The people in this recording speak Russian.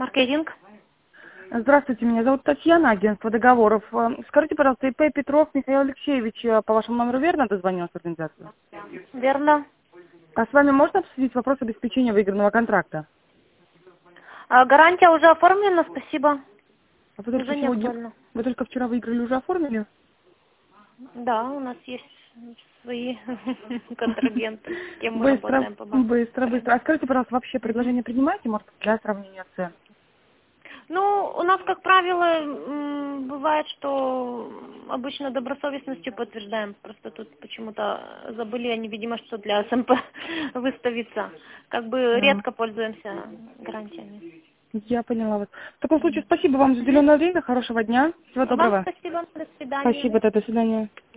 Маркетинг. Здравствуйте, меня зовут Татьяна, агентство договоров. Скажите, пожалуйста, ИП Петров Михаил Алексеевич по вашему номеру верно дозвонился в организацию? Верно. А с вами можно обсудить вопрос обеспечения выигранного контракта? Гарантия уже оформлена, спасибо. А вы только Уже не сегодня, актуально. вы только вчера выиграли, уже оформили? Да, у нас есть свои контрагенты, с кем мы Быстро, работаем по банку. быстро. А скажите, пожалуйста, вообще предложение принимаете, может, для сравнения цен? Ну, у нас, как правило, бывает, что обычно добросовестностью подтверждаем. Просто тут почему-то забыли они, видимо, что для СМП выставиться. Как бы А, редко пользуемся гарантиями. я поняла вас. В таком случае, спасибо вам за уделенное время, хорошего дня, всего Вам доброго. спасибо, до свидания. Спасибо, до свидания.